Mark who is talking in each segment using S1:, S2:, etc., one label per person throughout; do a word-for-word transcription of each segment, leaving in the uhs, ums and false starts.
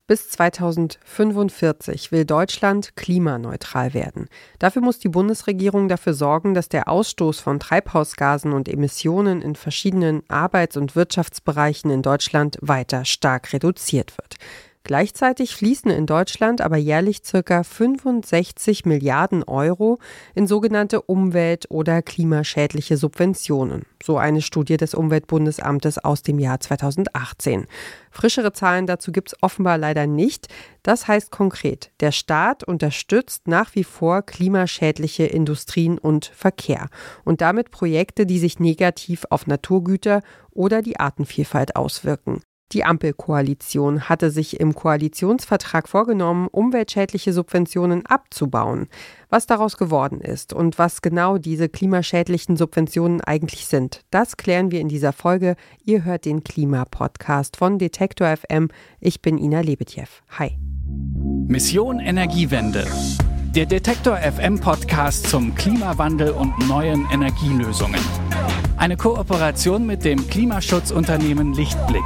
S1: Bis zweitausendfünfundvierzig will Deutschland klimaneutral werden. Dafür muss die Bundesregierung dafür sorgen, dass der Ausstoß von Treibhausgasen und Emissionen in verschiedenen Arbeits- und Wirtschaftsbereichen in Deutschland weiter stark reduziert wird. Gleichzeitig fließen in Deutschland aber jährlich ca. fünfundsechzig Milliarden Euro in sogenannte umwelt- oder klimaschädliche Subventionen. So eine Studie des Umweltbundesamtes aus dem Jahr zweitausendachtzehn. Frischere Zahlen dazu gibt es offenbar leider nicht. Das heißt konkret, der Staat unterstützt nach wie vor klimaschädliche Industrien und Verkehr und damit Projekte, die sich negativ auf Naturgüter oder die Artenvielfalt auswirken. Die Ampelkoalition hatte sich im Koalitionsvertrag vorgenommen, umweltschädliche Subventionen abzubauen. Was daraus geworden ist und was genau diese klimaschädlichen Subventionen eigentlich sind, das klären wir in dieser Folge. Ihr hört den Klimapodcast von Detektor F M. Ich bin Ina Lebetjew. Hi.
S2: Mission Energiewende. Der Detektor F M Podcast zum Klimawandel und neuen Energielösungen. Eine Kooperation mit dem Klimaschutzunternehmen Lichtblick.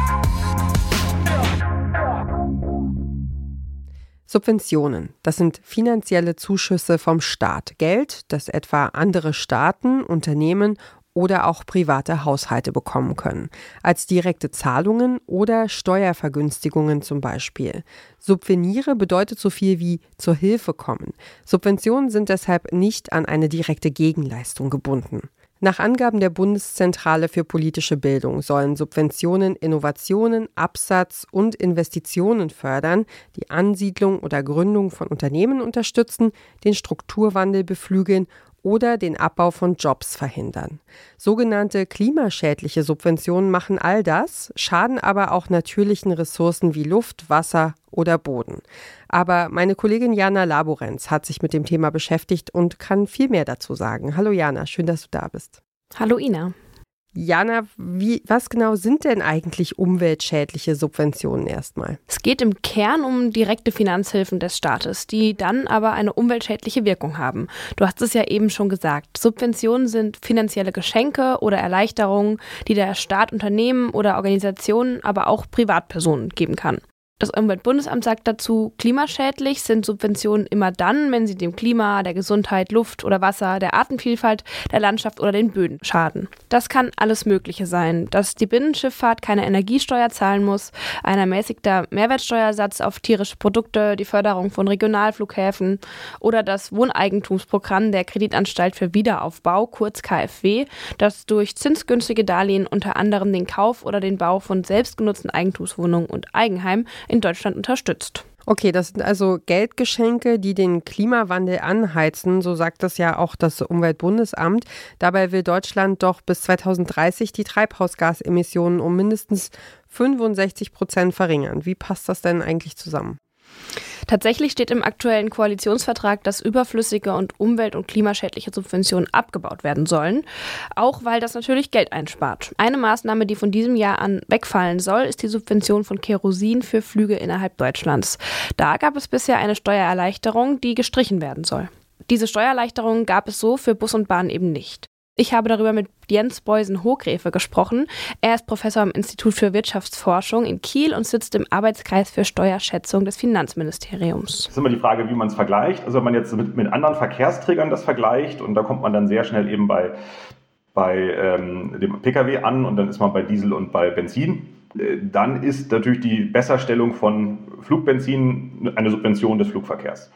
S1: Subventionen, das sind finanzielle Zuschüsse vom Staat. Geld, das etwa andere Staaten, Unternehmen oder auch private Haushalte bekommen können. Als direkte Zahlungen oder Steuervergünstigungen zum Beispiel. Subveniere bedeutet so viel wie zur Hilfe kommen. Subventionen sind deshalb nicht an eine direkte Gegenleistung gebunden. Nach Angaben der Bundeszentrale für politische Bildung sollen Subventionen Innovationen, Absatz und Investitionen fördern, die Ansiedlung oder Gründung von Unternehmen unterstützen, den Strukturwandel beflügeln oder den Abbau von Jobs verhindern. Sogenannte klimaschädliche Subventionen machen all das, schaden aber auch natürlichen Ressourcen wie Luft, Wasser oder Boden. Aber meine Kollegin Jana Laborenz hat sich mit dem Thema beschäftigt und kann viel mehr dazu sagen. Hallo Jana, schön, dass du da bist.
S3: Hallo Ina.
S1: Jana, wie, was genau sind denn eigentlich umweltschädliche Subventionen erstmal?
S3: Es geht im Kern um direkte Finanzhilfen des Staates, die dann aber eine umweltschädliche Wirkung haben. Du hast es ja eben schon gesagt. Subventionen sind finanzielle Geschenke oder Erleichterungen, die der Staat Unternehmen oder Organisationen, aber auch Privatpersonen geben kann. Das Umweltbundesamt sagt dazu, klimaschädlich sind Subventionen immer dann, wenn sie dem Klima, der Gesundheit, Luft oder Wasser, der Artenvielfalt, der Landschaft oder den Böden schaden. Das kann alles Mögliche sein, dass die Binnenschifffahrt keine Energiesteuer zahlen muss, ein ermäßigter Mehrwertsteuersatz auf tierische Produkte, die Förderung von Regionalflughäfen oder das Wohneigentumsprogramm der Kreditanstalt für Wiederaufbau, kurz K f W, das durch zinsgünstige Darlehen unter anderem den Kauf oder den Bau von selbstgenutzten Eigentumswohnungen und Eigenheimen in Deutschland unterstützt.
S1: Okay, das sind also Geldgeschenke, die den Klimawandel anheizen, so sagt das ja auch das Umweltbundesamt. Dabei will Deutschland doch bis zweitausenddreißig die Treibhausgasemissionen um mindestens fünfundsechzig Prozent verringern. Wie passt das denn eigentlich zusammen?
S3: Tatsächlich steht im aktuellen Koalitionsvertrag, dass überflüssige und umwelt- und klimaschädliche Subventionen abgebaut werden sollen, auch weil das natürlich Geld einspart. Eine Maßnahme, die von diesem Jahr an wegfallen soll, ist die Subvention von Kerosin für Flüge innerhalb Deutschlands. Da gab es bisher eine Steuererleichterung, die gestrichen werden soll. Diese Steuererleichterung gab es so für Bus und Bahn eben nicht. Ich habe darüber mit Jens Beusen-Hochgräfe gesprochen. Er ist Professor am Institut für Wirtschaftsforschung in Kiel und sitzt im Arbeitskreis für Steuerschätzung des Finanzministeriums.
S4: Das ist immer die Frage, wie man es vergleicht. Also wenn man jetzt mit, mit anderen Verkehrsträgern das vergleicht, und da kommt man dann sehr schnell eben bei, bei ähm, dem Pkw an und dann ist man bei Diesel und bei Benzin. Äh, dann ist natürlich die Besserstellung von Flugbenzin eine Subvention des Flugverkehrs.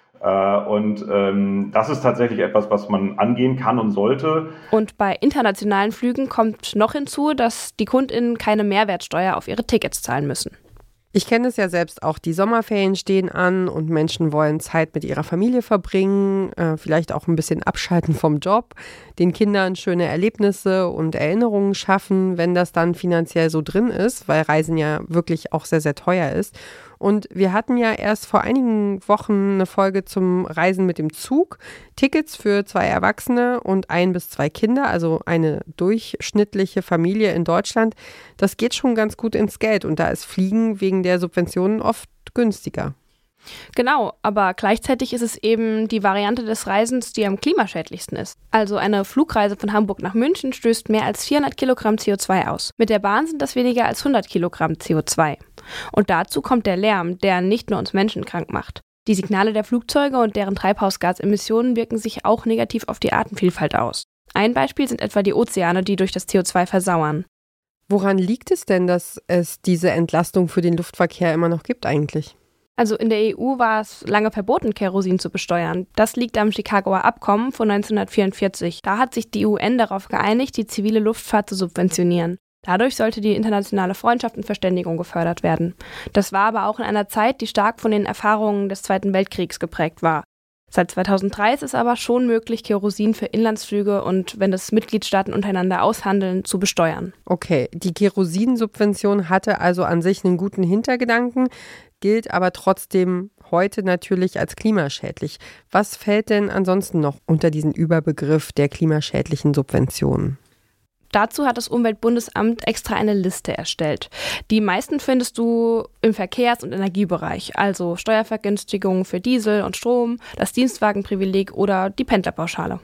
S4: Und ähm, das ist tatsächlich etwas, was man angehen kann und sollte.
S3: Und bei internationalen Flügen kommt noch hinzu, dass die KundInnen keine Mehrwertsteuer auf ihre Tickets zahlen müssen.
S1: Ich kenne es ja selbst auch, die Sommerferien stehen an und Menschen wollen Zeit mit ihrer Familie verbringen, äh, vielleicht auch ein bisschen abschalten vom Job, den Kindern schöne Erlebnisse und Erinnerungen schaffen, wenn das dann finanziell so drin ist, weil Reisen ja wirklich auch sehr, sehr teuer ist. Und wir hatten ja erst vor einigen Wochen eine Folge zum Reisen mit dem Zug. Tickets für zwei Erwachsene und ein bis zwei Kinder, also eine durchschnittliche Familie in Deutschland. Das geht schon ganz gut ins Geld und da ist Fliegen wegen der Subventionen oft günstiger.
S3: Genau, aber gleichzeitig ist es eben die Variante des Reisens, die am klimaschädlichsten ist. Also eine Flugreise von Hamburg nach München stößt mehr als vierhundert Kilogramm C O zwei aus. Mit der Bahn sind das weniger als hundert Kilogramm C O zwei. Und dazu kommt der Lärm, der nicht nur uns Menschen krank macht. Die Signale der Flugzeuge und deren Treibhausgasemissionen wirken sich auch negativ auf die Artenvielfalt aus. Ein Beispiel sind etwa die Ozeane, die durch das C O zwei versauern.
S1: Woran liegt es denn, dass es diese Entlastung für den Luftverkehr immer noch gibt eigentlich?
S3: Also in der E U war es lange verboten, Kerosin zu besteuern. Das liegt am Chicagoer Abkommen von neunzehnhundertvierundvierzig. Da hat sich die U N darauf geeinigt, die zivile Luftfahrt zu subventionieren. Dadurch sollte die internationale Freundschaft und Verständigung gefördert werden. Das war aber auch in einer Zeit, die stark von den Erfahrungen des Zweiten Weltkriegs geprägt war. Seit zweitausenddrei ist es aber schon möglich, Kerosin für Inlandsflüge und, wenn das Mitgliedstaaten untereinander aushandeln, zu besteuern.
S1: Okay, die Kerosinsubvention hatte also an sich einen guten Hintergedanken, gilt aber trotzdem heute natürlich als klimaschädlich. Was fällt denn ansonsten noch unter diesen Überbegriff der klimaschädlichen Subventionen?
S3: Dazu hat das Umweltbundesamt extra eine Liste erstellt. Die meisten findest du im Verkehrs- und Energiebereich, also Steuervergünstigungen für Diesel und Strom, das Dienstwagenprivileg oder die Pendlerpauschale.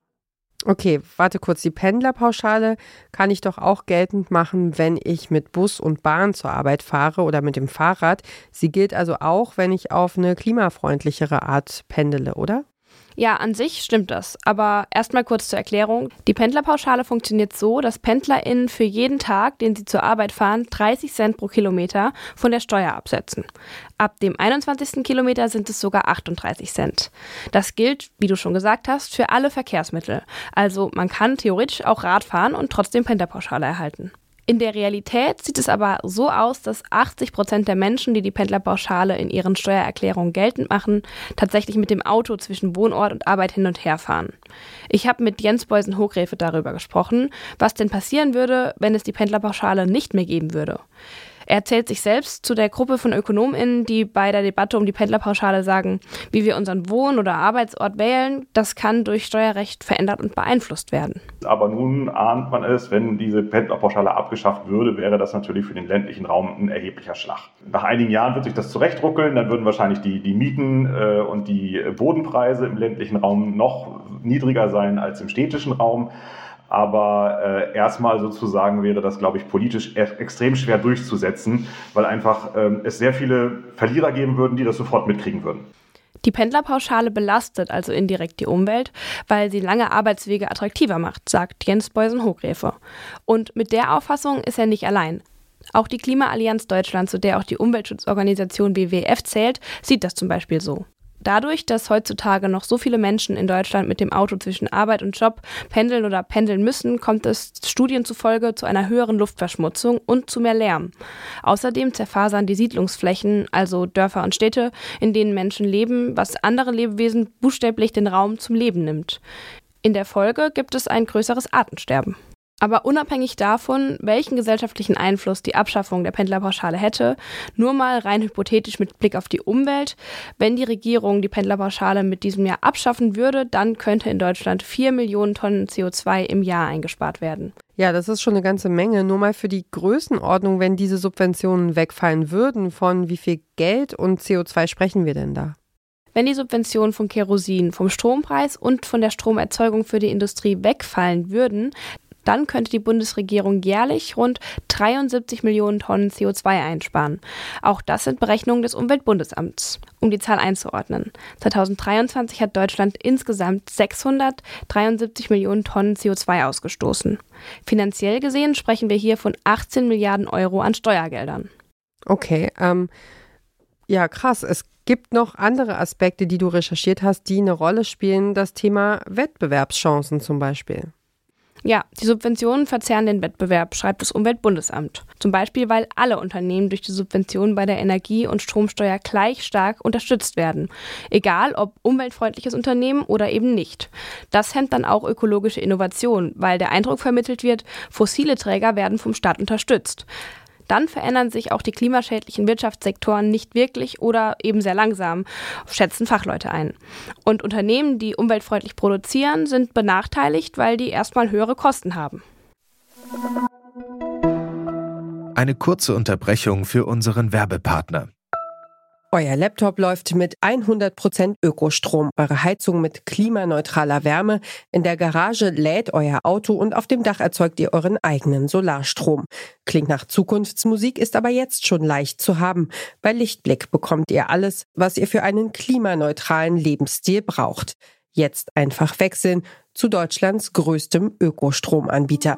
S1: Okay, warte kurz, die Pendlerpauschale kann ich doch auch geltend machen, wenn ich mit Bus und Bahn zur Arbeit fahre oder mit dem Fahrrad. Sie gilt also auch, wenn ich auf eine klimafreundlichere Art pendele, oder?
S3: Ja, an sich stimmt das. Aber erstmal kurz zur Erklärung. Die Pendlerpauschale funktioniert so, dass PendlerInnen für jeden Tag, den sie zur Arbeit fahren, dreißig Cent pro Kilometer von der Steuer absetzen. Ab dem einundzwanzigsten Kilometer sind es sogar achtunddreißig Cent. Das gilt, wie du schon gesagt hast, für alle Verkehrsmittel. Also man kann theoretisch auch Rad fahren und trotzdem Pendlerpauschale erhalten. In der Realität sieht es aber so aus, dass achtzig Prozent der Menschen, die die Pendlerpauschale in ihren Steuererklärungen geltend machen, tatsächlich mit dem Auto zwischen Wohnort und Arbeit hin und her fahren. Ich habe mit Jens Beusen-Hochgräfe darüber gesprochen, was denn passieren würde, wenn es die Pendlerpauschale nicht mehr geben würde. Er zählt sich selbst zu der Gruppe von ÖkonomInnen, die bei der Debatte um die Pendlerpauschale sagen, wie wir unseren Wohn- oder Arbeitsort wählen, das kann durch Steuerrecht verändert und beeinflusst werden.
S4: Aber nun ahnt man es, wenn diese Pendlerpauschale abgeschafft würde, wäre das natürlich für den ländlichen Raum ein erheblicher Schlag. Nach einigen Jahren wird sich das zurechtruckeln, dann würden wahrscheinlich die, die Mieten äh, und die Bodenpreise im ländlichen Raum noch niedriger sein als im städtischen Raum. Aber äh, erstmal sozusagen wäre das, glaube ich, politisch e- extrem schwer durchzusetzen, weil einfach ähm, es sehr viele Verlierer geben würden, die das sofort mitkriegen würden.
S3: Die Pendlerpauschale belastet also indirekt die Umwelt, weil sie lange Arbeitswege attraktiver macht, sagt Jens Beusen-Hochgräfe. Und mit der Auffassung ist er nicht allein. Auch die Klimaallianz Deutschland, zu der auch die Umweltschutzorganisation W W F zählt, sieht das zum Beispiel so. Dadurch, dass heutzutage noch so viele Menschen in Deutschland mit dem Auto zwischen Arbeit und Job pendeln oder pendeln müssen, kommt es Studien zufolge zu einer höheren Luftverschmutzung und zu mehr Lärm. Außerdem zerfasern die Siedlungsflächen, also Dörfer und Städte, in denen Menschen leben, was andere Lebewesen buchstäblich den Raum zum Leben nimmt. In der Folge gibt es ein größeres Artensterben. Aber unabhängig davon, welchen gesellschaftlichen Einfluss die Abschaffung der Pendlerpauschale hätte, nur mal rein hypothetisch mit Blick auf die Umwelt, wenn die Regierung die Pendlerpauschale mit diesem Jahr abschaffen würde, dann könnte in Deutschland vier Millionen Tonnen C O zwei im Jahr eingespart werden.
S1: Ja, das ist schon eine ganze Menge. Nur mal für die Größenordnung, wenn diese Subventionen wegfallen würden, von wie viel Geld und C O zwei sprechen wir denn da?
S3: Wenn die Subventionen von Kerosin, vom Strompreis und von der Stromerzeugung für die Industrie wegfallen würden, dann könnte die Bundesregierung jährlich rund dreiundsiebzig Millionen Tonnen C O zwei einsparen. Auch das sind Berechnungen des Umweltbundesamts. Um die Zahl einzuordnen. zweitausenddreiundzwanzig hat Deutschland insgesamt sechshundertdreiundsiebzig Millionen Tonnen C O zwei ausgestoßen. Finanziell gesehen sprechen wir hier von achtzehn Milliarden Euro an Steuergeldern.
S1: Okay, ähm, ja krass. Es gibt noch andere Aspekte, die du recherchiert hast, die eine Rolle spielen. Das Thema Wettbewerbschancen zum Beispiel.
S3: Ja, die Subventionen verzerren den Wettbewerb, schreibt das Umweltbundesamt. Zum Beispiel, weil alle Unternehmen durch die Subventionen bei der Energie- und Stromsteuer gleich stark unterstützt werden. Egal, ob umweltfreundliches Unternehmen oder eben nicht. Das hemmt dann auch ökologische Innovation, weil der Eindruck vermittelt wird, fossile Träger werden vom Staat unterstützt. Dann verändern sich auch die klimaschädlichen Wirtschaftssektoren nicht wirklich oder eben sehr langsam, schätzen Fachleute ein. Und Unternehmen, die umweltfreundlich produzieren, sind benachteiligt, weil die erstmal höhere Kosten haben.
S5: Eine kurze Unterbrechung für unseren Werbepartner.
S1: Euer Laptop läuft mit hundert Prozent Ökostrom, eure Heizung mit klimaneutraler Wärme, in der Garage lädt euer Auto und auf dem Dach erzeugt ihr euren eigenen Solarstrom. Klingt nach Zukunftsmusik, ist aber jetzt schon leicht zu haben. Bei Lichtblick bekommt ihr alles, was ihr für einen klimaneutralen Lebensstil braucht. Jetzt einfach wechseln zu Deutschlands größtem Ökostromanbieter.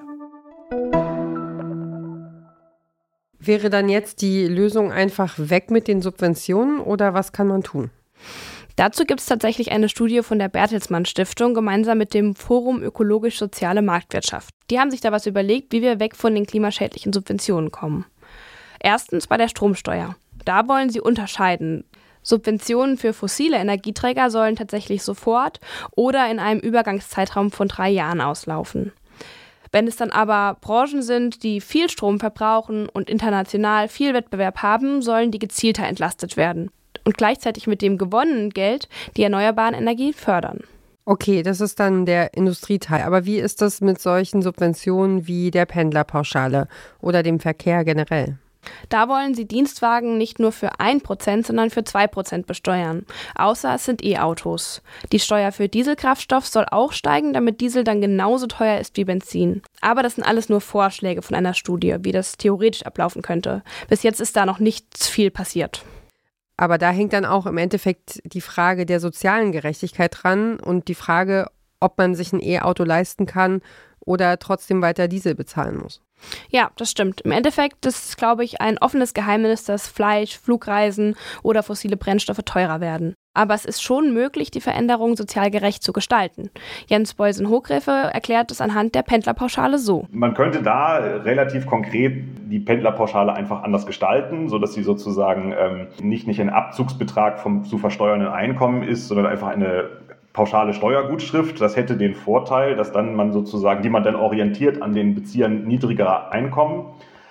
S1: Wäre dann jetzt die Lösung einfach weg mit den Subventionen oder was kann man tun?
S3: Dazu gibt es tatsächlich eine Studie von der Bertelsmann Stiftung gemeinsam mit dem Forum Ökologisch-Soziale Marktwirtschaft. Die haben sich da was überlegt, wie wir weg von den klimaschädlichen Subventionen kommen. Erstens bei der Stromsteuer. Da wollen sie unterscheiden. Subventionen für fossile Energieträger sollen tatsächlich sofort oder in einem Übergangszeitraum von drei Jahren auslaufen. Wenn es dann aber Branchen sind, die viel Strom verbrauchen und international viel Wettbewerb haben, sollen die gezielter entlastet werden und gleichzeitig mit dem gewonnenen Geld die erneuerbaren Energien fördern.
S1: Okay, das ist dann der Industrieteil. Aber wie ist das mit solchen Subventionen wie der Pendlerpauschale oder dem Verkehr generell?
S3: Da wollen sie Dienstwagen nicht nur für ein Prozent, sondern für zwei Prozent besteuern. Außer es sind E-Autos. Die Steuer für Dieselkraftstoff soll auch steigen, damit Diesel dann genauso teuer ist wie Benzin. Aber das sind alles nur Vorschläge von einer Studie, wie das theoretisch ablaufen könnte. Bis jetzt ist da noch nicht viel passiert.
S1: Aber da hängt dann auch im Endeffekt die Frage der sozialen Gerechtigkeit dran und die Frage, ob man sich ein E-Auto leisten kann oder trotzdem weiter Diesel bezahlen muss.
S3: Ja, das stimmt. Im Endeffekt ist, glaube ich, ein offenes Geheimnis, dass Fleisch, Flugreisen oder fossile Brennstoffe teurer werden. Aber es ist schon möglich, die Veränderung sozial gerecht zu gestalten. Jens Beusen-Hochgräfe erklärt es anhand der Pendlerpauschale so.
S4: Man könnte da relativ konkret die Pendlerpauschale einfach anders gestalten, sodass sie sozusagen ähm, nicht, nicht ein Abzugsbetrag vom zu versteuernden Einkommen ist, sondern einfach eine pauschale Steuergutschrift. Das hätte den Vorteil, dass dann man sozusagen, die man dann orientiert an den Beziehern niedrigerer Einkommen.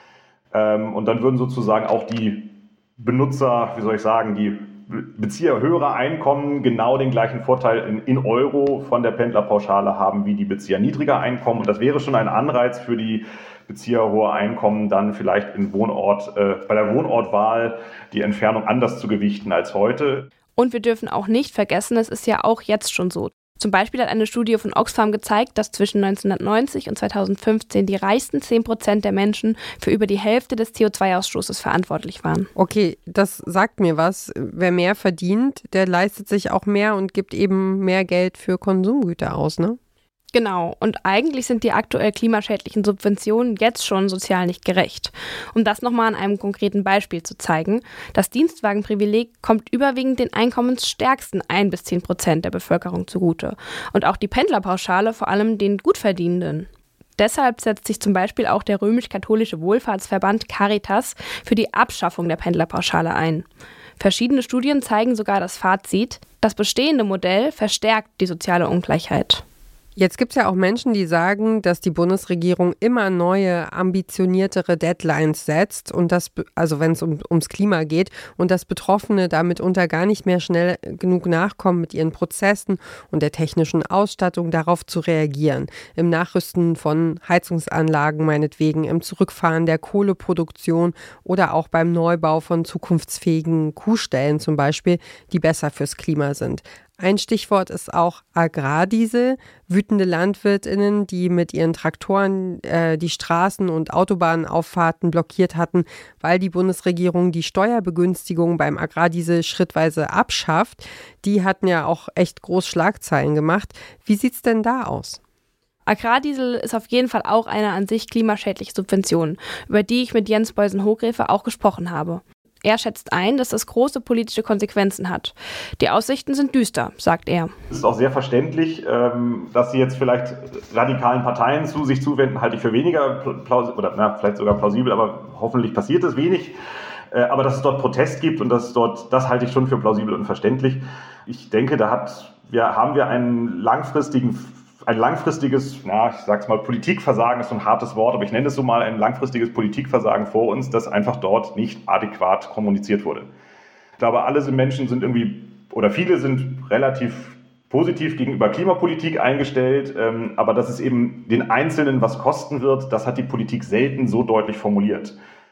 S4: Ähm, und dann würden sozusagen auch die Benutzer, wie soll ich sagen, die Bezieher höherer Einkommen genau den gleichen Vorteil in, in Euro von der Pendlerpauschale haben wie die Bezieher niedriger Einkommen. Und das wäre schon ein Anreiz für die Bezieher hoher Einkommen, dann vielleicht in Wohnort, äh, bei der Wohnortwahl die Entfernung anders zu gewichten als heute.
S3: Und wir dürfen auch nicht vergessen, es ist ja auch jetzt schon so. Zum Beispiel hat eine Studie von Oxfam gezeigt, dass zwischen neunzehnhundertneunzig und zweitausendfünfzehn die reichsten zehn Prozent der Menschen für über die Hälfte des C O zwei Ausstoßes verantwortlich waren.
S1: Okay, das sagt mir was. Wer mehr verdient, der leistet sich auch mehr und gibt eben mehr Geld für Konsumgüter aus, ne?
S3: Genau, und eigentlich sind die aktuell klimaschädlichen Subventionen jetzt schon sozial nicht gerecht. Um das nochmal an einem konkreten Beispiel zu zeigen, das Dienstwagenprivileg kommt überwiegend den einkommensstärksten ein bis zehn Prozent der Bevölkerung zugute und auch die Pendlerpauschale vor allem den Gutverdienenden. Deshalb setzt sich zum Beispiel auch der römisch-katholische Wohlfahrtsverband Caritas für die Abschaffung der Pendlerpauschale ein. Verschiedene Studien zeigen sogar das Fazit, das bestehende Modell verstärkt die soziale Ungleichheit.
S1: Jetzt gibt es ja auch Menschen, die sagen, dass die Bundesregierung immer neue, ambitioniertere Deadlines setzt und das, also wenn es um, ums Klima geht und dass Betroffene da mitunter gar nicht mehr schnell genug nachkommen mit ihren Prozessen und der technischen Ausstattung, darauf zu reagieren. Im Nachrüsten von Heizungsanlagen meinetwegen, im Zurückfahren der Kohleproduktion oder auch beim Neubau von zukunftsfähigen Kuhställen zum Beispiel, die besser fürs Klima sind. Ein Stichwort ist auch Agrardiesel. Wütende LandwirtInnen, die mit ihren Traktoren äh, die Straßen- und Autobahnauffahrten blockiert hatten, weil die Bundesregierung die Steuerbegünstigung beim Agrardiesel schrittweise abschafft, die hatten ja auch echt groß Schlagzeilen gemacht. Wie sieht's denn da aus?
S3: Agrardiesel ist auf jeden Fall auch eine an sich klimaschädliche Subvention, über die ich mit Jens Beusen-Hochgräfe auch gesprochen habe. Er schätzt ein, dass das große politische Konsequenzen hat. Die Aussichten sind düster, sagt er.
S4: Es ist auch sehr verständlich, dass sie jetzt vielleicht radikalen Parteien zu sich zuwenden, halte ich für weniger plausibel, oder na, vielleicht sogar plausibel, aber hoffentlich passiert es wenig. Aber dass es dort Protest gibt und dass es dort, das halte ich schon für plausibel und verständlich. Ich denke, da hat, ja, haben wir einen langfristigen Ein langfristiges, na, ich sag's mal, Politikversagen ist so ein hartes Wort, aber ich nenne es so mal ein langfristiges Politikversagen vor uns, das einfach dort nicht adäquat kommuniziert wurde. Ich glaube, alle Menschen sind irgendwie, oder viele sind relativ positiv gegenüber Klimapolitik eingestellt, ähm, aber dass es eben den Einzelnen was kosten wird, das hat die Politik selten so deutlich formuliert.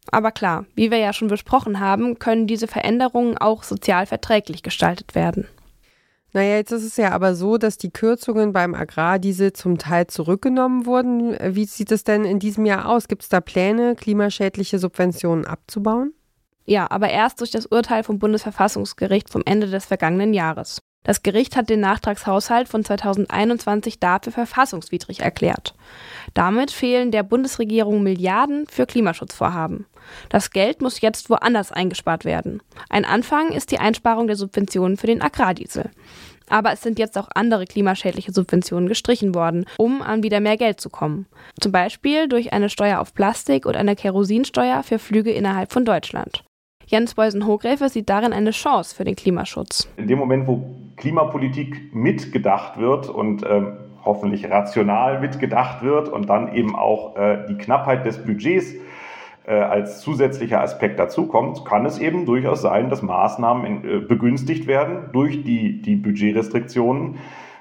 S3: Aber klar, wie wir ja schon besprochen haben, können diese Veränderungen auch sozial verträglich gestaltet werden.
S1: Naja, jetzt ist es ja aber so, dass die Kürzungen beim Agrardiesel zum Teil zurückgenommen wurden. Wie sieht es denn in diesem Jahr aus? Gibt es da Pläne, klimaschädliche Subventionen abzubauen?
S3: Ja, aber erst durch das Urteil vom Bundesverfassungsgericht vom Ende des vergangenen Jahres. Das Gericht hat den Nachtragshaushalt von zweitausendeinundzwanzig dafür verfassungswidrig erklärt. Damit fehlen der Bundesregierung Milliarden für Klimaschutzvorhaben. Das Geld muss jetzt woanders eingespart werden. Ein Anfang ist die Einsparung der Subventionen für den Agrardiesel. Aber es sind jetzt auch andere klimaschädliche Subventionen gestrichen worden, um an wieder mehr Geld zu kommen. Zum Beispiel durch eine Steuer auf Plastik und eine Kerosinsteuer für Flüge innerhalb von Deutschland. Jens Beusen-Hohgräfe sieht darin eine Chance für den Klimaschutz.
S4: In dem Moment, wo Klimapolitik mitgedacht wird und ähm, hoffentlich rational mitgedacht wird und dann eben auch äh, die Knappheit des Budgets äh, als zusätzlicher Aspekt dazukommt, kann es eben durchaus sein, dass Maßnahmen in, äh, begünstigt werden durch die, die Budgetrestriktionen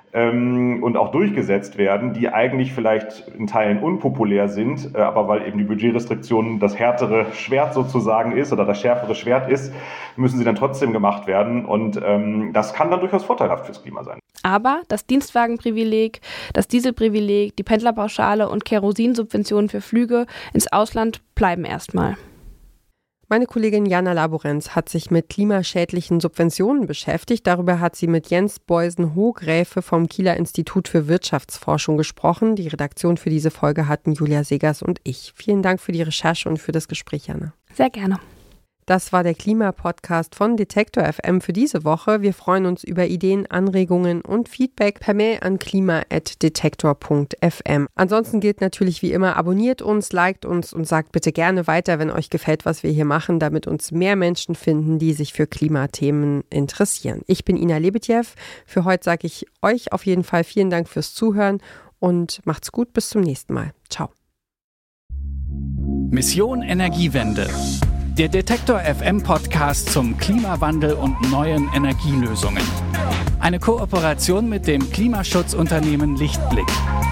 S4: ähm, und auch durchgesetzt werden, die eigentlich vielleicht in Teilen unpopulär sind, äh, aber weil eben die Budgetrestriktionen das härtere Schwert sozusagen ist oder das schärfere Schwert ist, müssen sie dann trotzdem gemacht werden und ähm, das kann dann durchaus vorteilhaft fürs Klima sein.
S3: Aber das Dienstwagenprivileg, das Dieselprivileg, die Pendlerpauschale und Kerosinsubventionen für Flüge ins Ausland bleiben erstmal.
S1: Meine Kollegin Jana Laborenz hat sich mit klimaschädlichen Subventionen beschäftigt. Darüber hat sie mit Jens Beusen-Hohgräfe vom Kieler Institut für Wirtschaftsforschung gesprochen. Die Redaktion für diese Folge hatten Julia Segers und ich. Vielen Dank für die Recherche und für das Gespräch, Jana.
S3: Sehr gerne.
S1: Das war der Klimapodcast von Detektor F M für diese Woche. Wir freuen uns über Ideen, Anregungen und Feedback per Mail an klima at detektor punkt f m. Ansonsten gilt natürlich wie immer, abonniert uns, liked uns und sagt bitte gerne weiter, wenn euch gefällt, was wir hier machen, damit uns mehr Menschen finden, die sich für Klimathemen interessieren. Ich bin Ina Lebetjew. Für heute sage ich euch auf jeden Fall vielen Dank fürs Zuhören und macht's gut, bis zum nächsten Mal. Ciao.
S2: Mission Energiewende. Der Detektor F M Podcast zum Klimawandel und neuen Energielösungen. Eine Kooperation mit dem Klimaschutzunternehmen Lichtblick.